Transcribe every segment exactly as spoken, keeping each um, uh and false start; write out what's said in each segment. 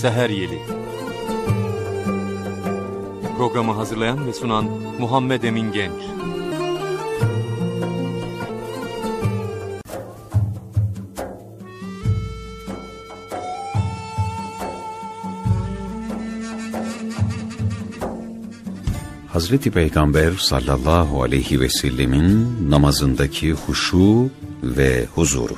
Seher Yeli. Programı hazırlayan ve sunan Muhammed Emin Genç. Hazreti Peygamber sallallahu aleyhi ve sellemin namazındaki huşu ve huzuru.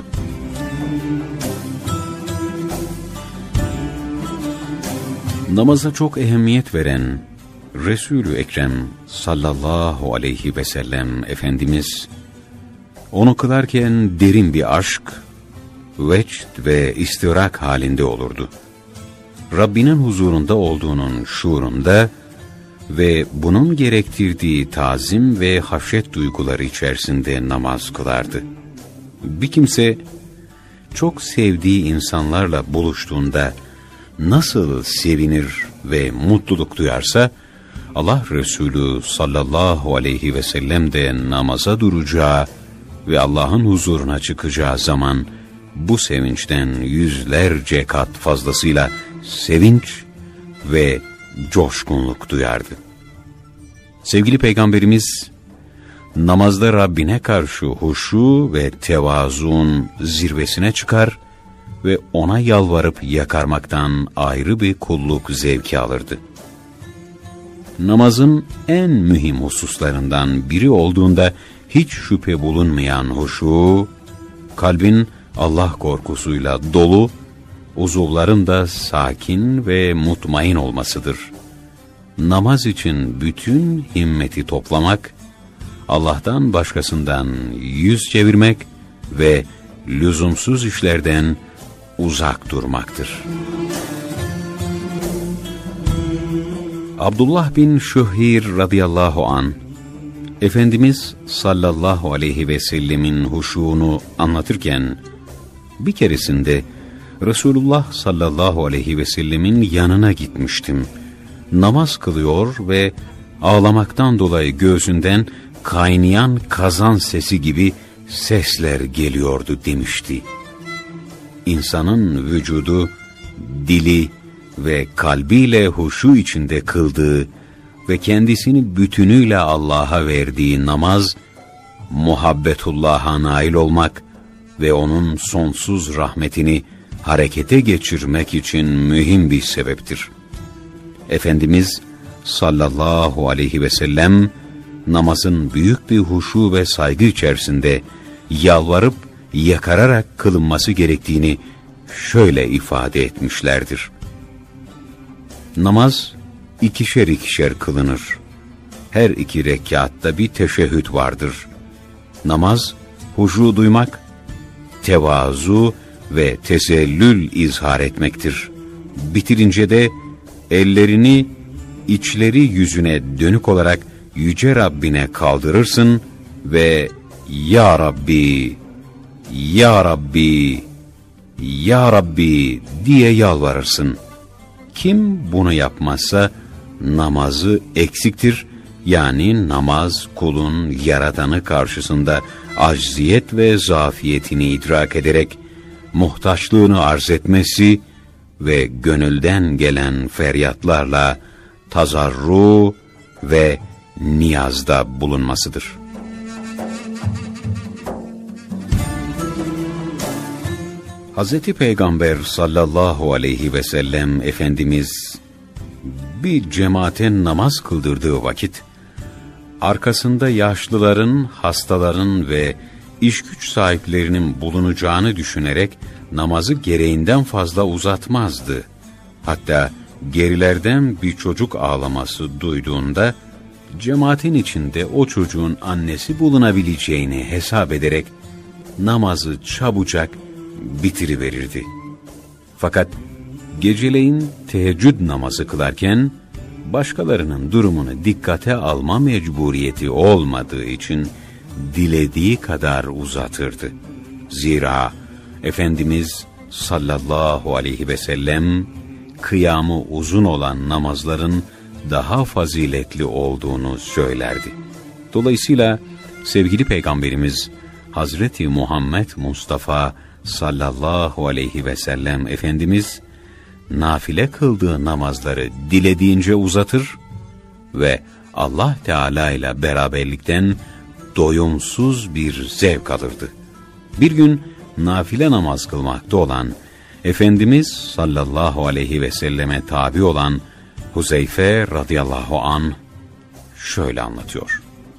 Namaza çok ehemmiyet veren Resul-ü Ekrem sallallahu aleyhi ve sellem Efendimiz, onu kılarken derin bir aşk, vecd ve istirak halinde olurdu. Rabbinin huzurunda olduğunun şuurunda ve bunun gerektirdiği tazim ve haşyet duyguları içerisinde namaz kılardı. Bir kimse çok sevdiği insanlarla buluştuğunda nasıl sevinir ve mutluluk duyarsa, Allah Resulü sallallahu aleyhi ve sellem de namaza duracağı ve Allah'ın huzuruna çıkacağı zaman bu sevinçten yüzlerce kat fazlasıyla sevinç ve coşkunluk duyardı. Sevgili Peygamberimiz, namazda Rabbine karşı huşu ve tevazuun zirvesine çıkar ve ona yalvarıp yakarmaktan ayrı bir kulluk zevki alırdı. Namazın en mühim hususlarından biri olduğunda hiç şüphe bulunmayan huşu, kalbin Allah korkusuyla dolu, uzuvların da sakin ve mutmain olmasıdır. Namaz için bütün himmeti toplamak, Allah'tan başkasından yüz çevirmek ve lüzumsuz işlerden uzak durmaktır. Abdullah bin Şuhir radıyallahu an, Efendimiz sallallahu aleyhi ve sellemin huşuğunu anlatırken, bir keresinde Resulullah sallallahu aleyhi ve sellemin yanına gitmiştim. Namaz kılıyor ve ağlamaktan dolayı göğsünden kaynayan kazan sesi gibi sesler geliyordu demişti. İnsanın vücudu, dili ve kalbiyle huşu içinde kıldığı ve kendisini bütünüyle Allah'a verdiği namaz, muhabbetullah'a nail olmak ve onun sonsuz rahmetini harekete geçirmek için mühim bir sebeptir. Efendimiz sallallahu aleyhi ve sellem namazın büyük bir huşu ve saygı içerisinde yalvarıp yakararak kılınması gerektiğini şöyle ifade etmişlerdir. Namaz ikişer ikişer kılınır. Her iki rekatta bir teşehhüd vardır. Namaz huşu duymak, tevazu ve tesellül izhar etmektir. Bitirince de ellerini içleri yüzüne dönük olarak Yüce Rabbine kaldırırsın ve Ya Rabbi, Ya Rabbi, Ya Rabbi diye yalvarırsın. Kim bunu yapmazsa namazı eksiktir. Yani namaz kulun Yaradanı karşısında acziyet ve zafiyetini idrak ederek muhtaçlığını arz etmesi ve gönülden gelen feryatlarla tazarru ve niyazda bulunmasıdır. Hazreti Peygamber sallallahu aleyhi ve sellem Efendimiz bir cemaaten namaz kıldırdığı vakit, arkasında yaşlıların, hastaların ve iş güç sahiplerinin bulunacağını düşünerek namazı gereğinden fazla uzatmazdı. Hatta gerilerden bir çocuk ağlaması duyduğunda, cemaatin içinde o çocuğun annesi bulunabileceğini hesap ederek namazı çabucak bitiriverirdi. Fakat geceleyin teheccüd namazı kılarken başkalarının durumunu dikkate alma mecburiyeti olmadığı için dilediği kadar uzatırdı. Zira Efendimiz sallallahu aleyhi ve sellem kıyamı uzun olan namazların daha faziletli olduğunu söylerdi. Dolayısıyla sevgili Peygamberimiz Hazreti Muhammed Mustafa sallallahu aleyhi ve sellem Efendimiz nafile kıldığı namazları dilediğince uzatır ve Allah Teala ile beraberlikten doyumsuz bir zevk alırdı. Bir gün nafile namaz kılmakta olan Efendimiz sallallahu aleyhi ve selleme tabi olan Huzeyfe radıyallahu an şöyle anlatıyor.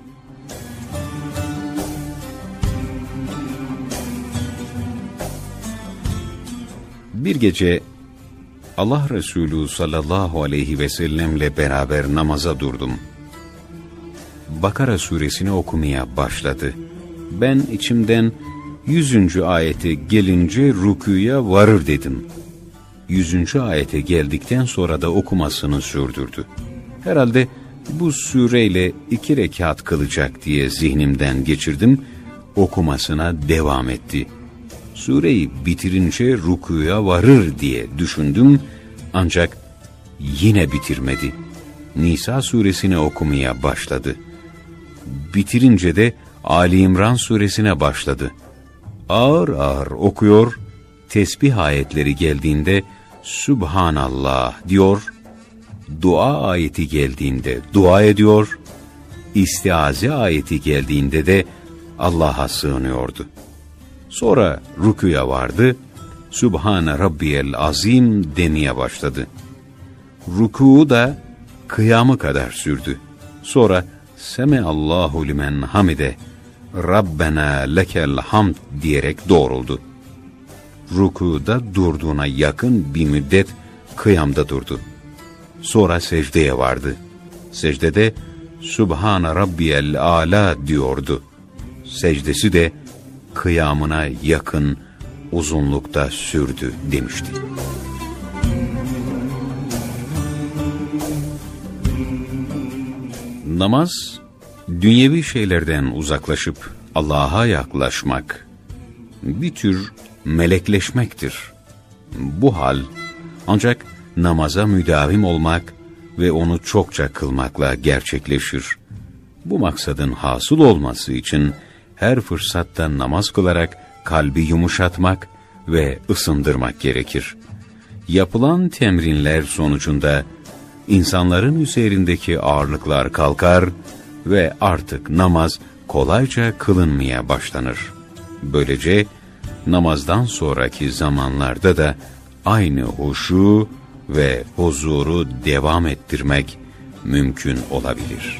Bir gece Allah Resulü sallallahu aleyhi ve sellemle beraber namaza durdum. Bakara suresini okumaya başladı. Ben içimden yüzüncü ayete gelince rükûya varır dedim. Yüzüncü ayete geldikten sonra da okumasını sürdürdü. Herhalde bu sureyle iki rekat kılacak diye zihnimden geçirdim. Okumasına devam etti. Sureyi bitirince rükûya varır diye düşündüm. Ancak yine bitirmedi. Nisa suresini okumaya başladı. Bitirince de Ali İmran suresine başladı. Ağır ağır okuyor, tesbih ayetleri geldiğinde Sübhanallah diyor, dua ayeti geldiğinde dua ediyor, istiaze ayeti geldiğinde de Allah'a sığınıyordu. Sonra rükûya vardı, Sübhane Rabbiyel Azim demeye başladı. Rükû da kıyamı kadar sürdü. Sonra Semeallahu limen hamide, Rabbena lekel hamd diyerek doğruldu. Rükûda durduğuna yakın bir müddet kıyamda durdu. Sonra secdeye vardı. Secdede Sübhane Rabbiyel Âlâ diyordu. Secdesi de kıyamına yakın uzunlukta sürdü demişti. Namaz, dünyevi şeylerden uzaklaşıp Allah'a yaklaşmak, bir tür melekleşmektir. Bu hal ancak namaza müdavim olmak ve onu çokça kılmakla gerçekleşir. Bu maksadın hasıl olması için her fırsatta namaz kılarak kalbi yumuşatmak ve ısındırmak gerekir. Yapılan temrinler sonucunda insanların üzerindeki ağırlıklar kalkar ve artık namaz kolayca kılınmaya başlanır. Böylece namazdan sonraki zamanlarda da aynı huşu ve huzuru devam ettirmek mümkün olabilir.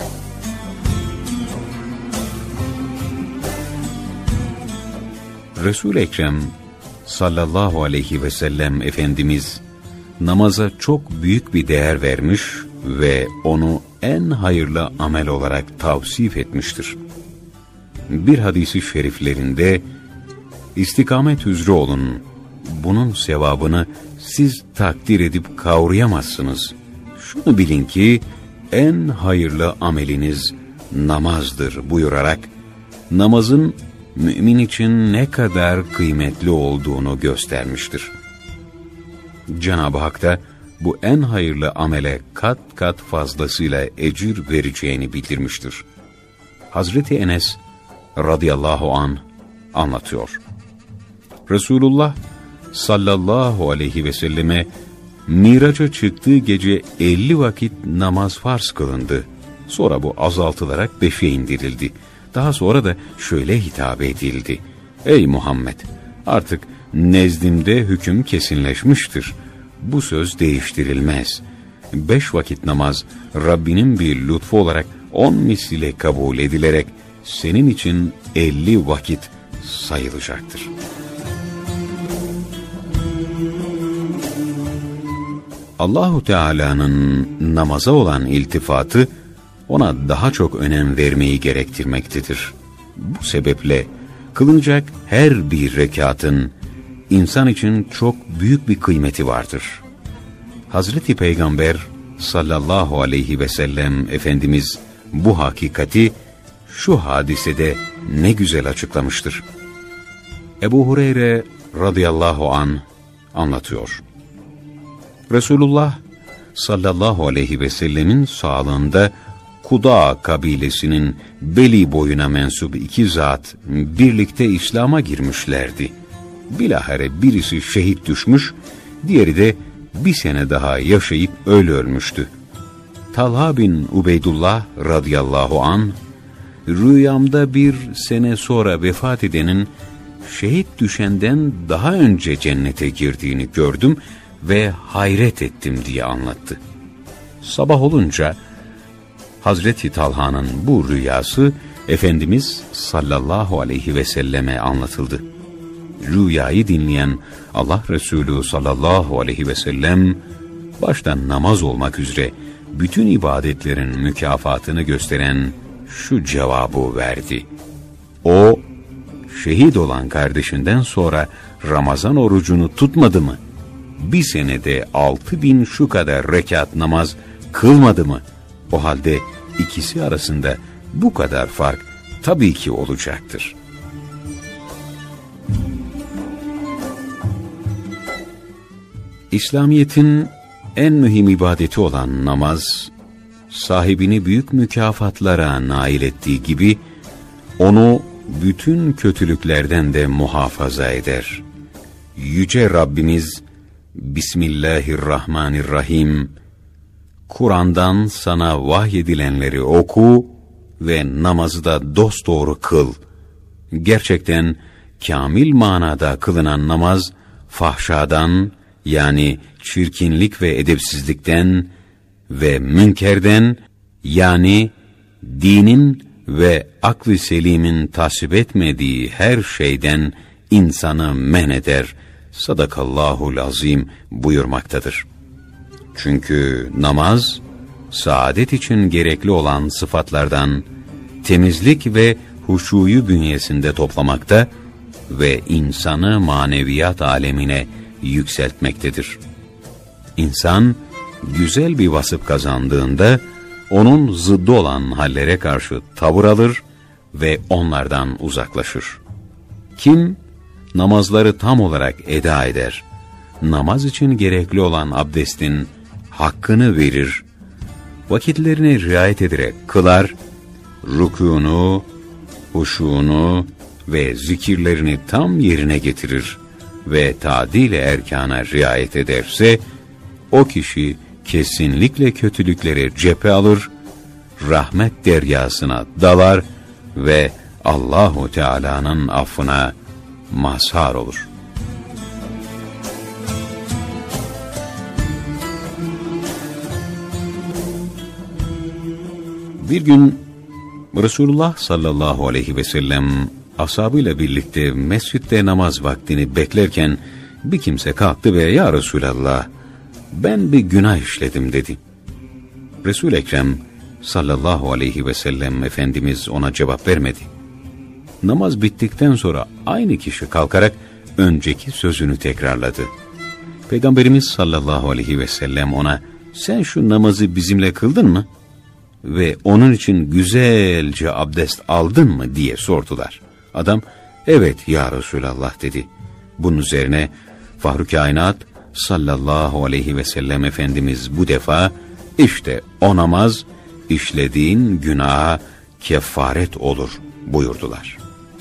Resul-i Ekrem sallallahu aleyhi ve sellem Efendimiz namaza çok büyük bir değer vermiş ve onu en hayırlı amel olarak tavsif etmiştir. Bir hadisi şeriflerinde istikamet üzere olun, bunun sevabını siz takdir edip kavrayamazsınız. Şunu bilin ki en hayırlı ameliniz namazdır buyurarak namazın mümin için ne kadar kıymetli olduğunu göstermiştir. Cenab-ı Hak da bu en hayırlı amele kat kat fazlasıyla ecir vereceğini bildirmiştir. Hazreti Enes radıyallahu an anlatıyor. Resulullah sallallahu aleyhi ve selleme Miraç'a çıktığı gece elli vakit namaz farz kılındı. Sonra bu azaltılarak beşe indirildi. Daha sonra da şöyle hitap edildi. Ey Muhammed! Artık nezdimde hüküm kesinleşmiştir. Bu söz değiştirilmez. Beş vakit namaz Rabbinin bir lütfu olarak on misliyle kabul edilerek senin için elli vakit sayılacaktır. Allahu Teala'nın namaza olan iltifatı ona daha çok önem vermeyi gerektirmektedir. Bu sebeple kılınacak her bir rekatın insan için çok büyük bir kıymeti vardır. Hazreti Peygamber sallallahu aleyhi ve sellem Efendimiz bu hakikati şu hadisede ne güzel açıklamıştır. Ebu Hureyre radıyallahu an anlatıyor. Resulullah sallallahu aleyhi ve sellemin sağlığında Kuda kabilesinin Beli boyuna mensup iki zat birlikte İslam'a girmişlerdi. Bilahare birisi şehit düşmüş, diğeri de bir sene daha yaşayıp öyle ölmüştü. Talha bin Ubeydullah radıyallahu an, rüyamda bir sene sonra vefat edenin şehit düşenden daha önce cennete girdiğini gördüm ve hayret ettim diye anlattı. Sabah olunca Hazreti Talha'nın bu rüyası Efendimiz sallallahu aleyhi ve selleme anlatıldı. Rüyayı dinleyen Allah Resulü sallallahu aleyhi ve sellem başta namaz olmak üzere bütün ibadetlerin mükafatını gösteren şu cevabı verdi. O, şehit olan kardeşinden sonra Ramazan orucunu tutmadı mı? Bir senede altı bin şu kadar rekat namaz kılmadı mı? O halde ikisi arasında bu kadar fark tabii ki olacaktır. İslamiyet'in en mühim ibadeti olan namaz, sahibini büyük mükafatlara nail ettiği gibi, onu bütün kötülüklerden de muhafaza eder. Yüce Rabbimiz, Bismillahirrahmanirrahim, Kur'an'dan sana vahyedilenleri oku ve namazı da dosdoğru kıl. Gerçekten kamil manada kılınan namaz, fahşadan, yani çirkinlik ve edepsizlikten ve münkerden, yani dinin ve aklı selimin tasvip etmediği her şeyden insanı men eder. Sadakallahul azim buyurmaktadır. Çünkü namaz, saadet için gerekli olan sıfatlardan temizlik ve huşuyu bünyesinde toplamakta ve insanı maneviyat alemine yükseltmektedir. İnsan, güzel bir vasıf kazandığında, onun zıddı olan hallere karşı tavır alır ve onlardan uzaklaşır. Kim, namazları tam olarak eda eder, namaz için gerekli olan abdestin hakkını verir, vakitlerine riayet ederek kılar, rükûnu, huşûnu ve zikirlerini tam yerine getirir ve tadil-i erkana riayet ederse, o kişi kesinlikle kötülükleri cephe alır, rahmet deryasına dalar ve Allahu Teala'nın affına mazhar olur. Bir gün Resulullah sallallahu aleyhi ve sellem ashabıyla birlikte mescitte namaz vaktini beklerken bir kimse kalktı ve "Ya Resulallah, ben bir günah işledim" dedi. Resul-i Ekrem sallallahu aleyhi ve sellem Efendimiz ona cevap vermedi. Namaz bittikten sonra aynı kişi kalkarak önceki sözünü tekrarladı. Peygamberimiz sallallahu aleyhi ve sellem ona "Sen şu namazı bizimle kıldın mı? Ve onun için güzelce abdest aldın mı?" diye sordular. Adam "Evet ya Resulallah" dedi. Bunun üzerine Fahru Kainat sallallahu aleyhi ve sellem Efendimiz bu defa "İşte o namaz işlediğin günaha kefaret olur" buyurdular.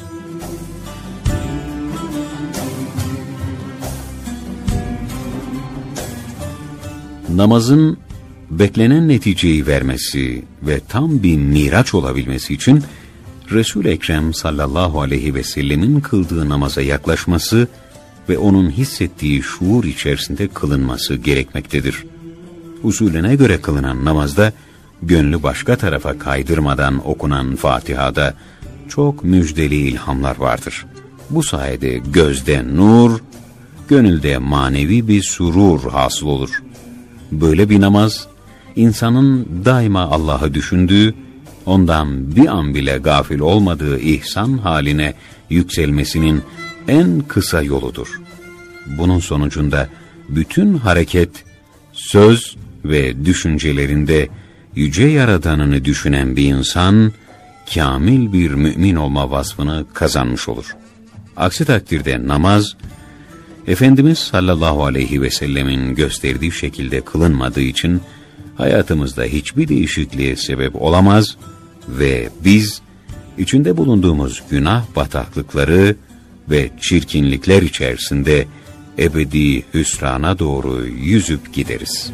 Namazın beklenen neticeyi vermesi ve tam bir miraç olabilmesi için Resul-i Ekrem sallallahu aleyhi ve sellemin kıldığı namaza yaklaşması ve onun hissettiği şuur içerisinde kılınması gerekmektedir. Usulüne göre kılınan namazda gönlü başka tarafa kaydırmadan okunan Fatiha'da çok müjdeli ilhamlar vardır. Bu sayede gözde nur, gönülde manevi bir surur hasıl olur. Böyle bir namaz, insanın daima Allah'ı düşündüğü, ondan bir an bile gafil olmadığı ihsan haline yükselmesinin en kısa yoludur. Bunun sonucunda bütün hareket, söz ve düşüncelerinde Yüce Yaradanını düşünen bir insan, kamil bir mümin olma vasfını kazanmış olur. Aksi takdirde namaz, Efendimiz sallallahu aleyhi ve sellemin gösterdiği şekilde kılınmadığı için hayatımızda hiçbir değişikliğe sebep olamaz ve biz içinde bulunduğumuz günah bataklıkları ve çirkinlikler içerisinde ebedi hüsrana doğru yüzüp gideriz.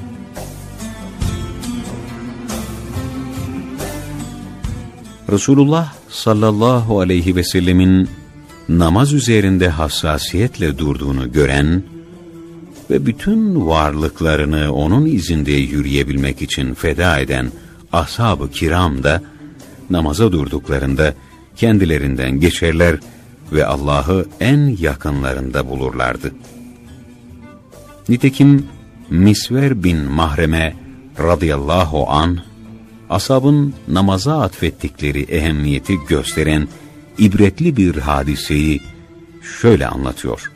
Resulullah sallallahu aleyhi ve sellemin namaz üzerinde hassasiyetle durduğunu gören ve bütün varlıklarını onun izinde yürüyebilmek için feda eden ashab-ı kiram da namaza durduklarında kendilerinden geçerler ve Allah'ı en yakınlarında bulurlardı. Nitekim Misver bin Mahreme radıyallahu anh, ashabın namaza atfettikleri ehemmiyeti gösteren ibretli bir hadiseyi şöyle anlatıyor.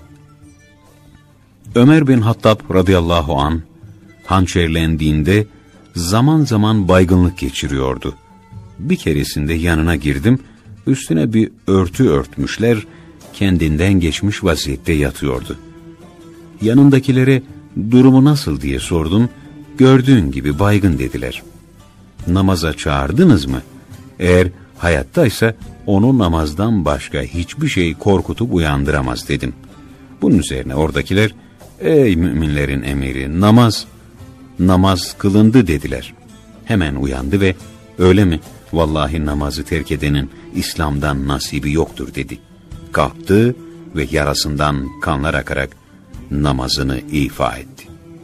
Ömer bin Hattab radıyallahu anh, hançerlendiğinde zaman zaman baygınlık geçiriyordu. Bir keresinde yanına girdim, üstüne bir örtü örtmüşler, kendinden geçmiş vaziyette yatıyordu. Yanındakilere durumu nasıl diye sordum, gördüğün gibi baygın dediler. Namaza çağırdınız mı? Eğer hayattaysa onu namazdan başka hiçbir şey korkutup uyandıramaz dedim. Bunun üzerine oradakiler, ey müminlerin emiri, namaz, namaz kılındı dediler. Hemen uyandı ve öyle mi? Vallahi namazı terk edenin İslam'dan nasibi yoktur dedi. Kalktı ve yarasından kanlar akarak namazını ifa etti.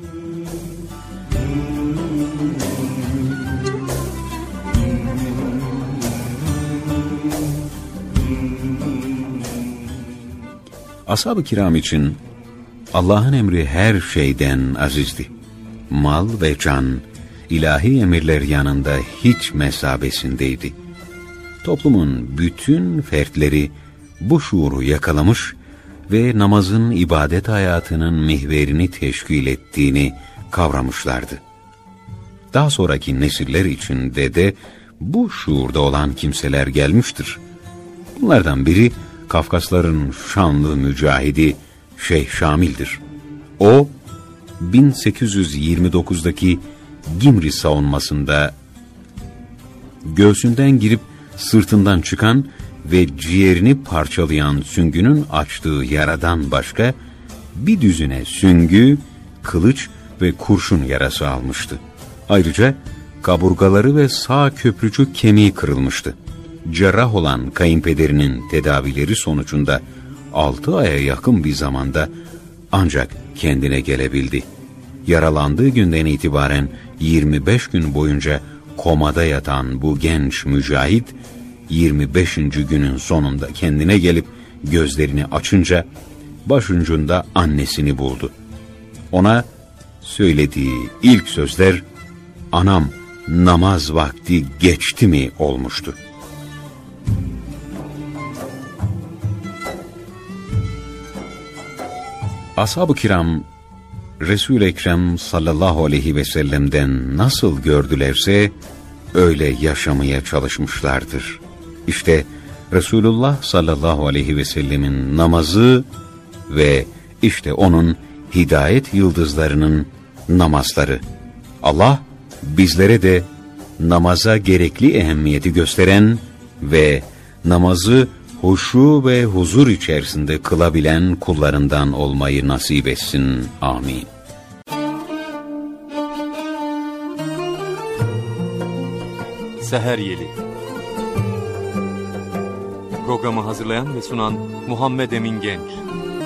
Ashab-ı kiram için Allah'ın emri her şeyden azizdi. Mal ve can, ilahi emirler yanında hiç mesabesindeydi. Toplumun bütün fertleri bu şuuru yakalamış ve namazın ibadet hayatının mihverini teşkil ettiğini kavramışlardı. Daha sonraki nesiller içinde de bu şuurda olan kimseler gelmiştir. Bunlardan biri Kafkasların şanlı mücahidi Şeyh Şamil'dir. O, bin sekiz yüz yirmi dokuzdaki Gimri savunmasında göğsünden girip sırtından çıkan ve ciğerini parçalayan süngünün açtığı yaradan başka bir düzine süngü, kılıç ve kurşun yarası almıştı. Ayrıca kaburgaları ve sağ köprücük kemiği kırılmıştı. Cerrah olan kayınpederinin tedavileri sonucunda altı aya yakın bir zamanda ancak kendine gelebildi. Yaralandığı günden itibaren yirmi beş gün boyunca komada yatan bu genç mücahit, yirmi beşinci günün sonunda kendine gelip gözlerini açınca başucunda annesini buldu. Ona söylediği ilk sözler, "Anam, namaz vakti geçti mi?" olmuştu. Ashab-ı kiram, Resul-i Ekrem sallallahu aleyhi ve sellem'den nasıl gördülerse öyle yaşamaya çalışmışlardır. İşte Resulullah sallallahu aleyhi ve sellemin namazı ve işte onun hidayet yıldızlarının namazları. Allah bizlere de namaza gerekli ehemmiyeti gösteren ve namazı huşu ve huzur içerisinde kılabilen kullarından olmayı nasip etsin. Amin. Seher Yeli. Programı hazırlayan ve sunan Muhammed Emin Genç.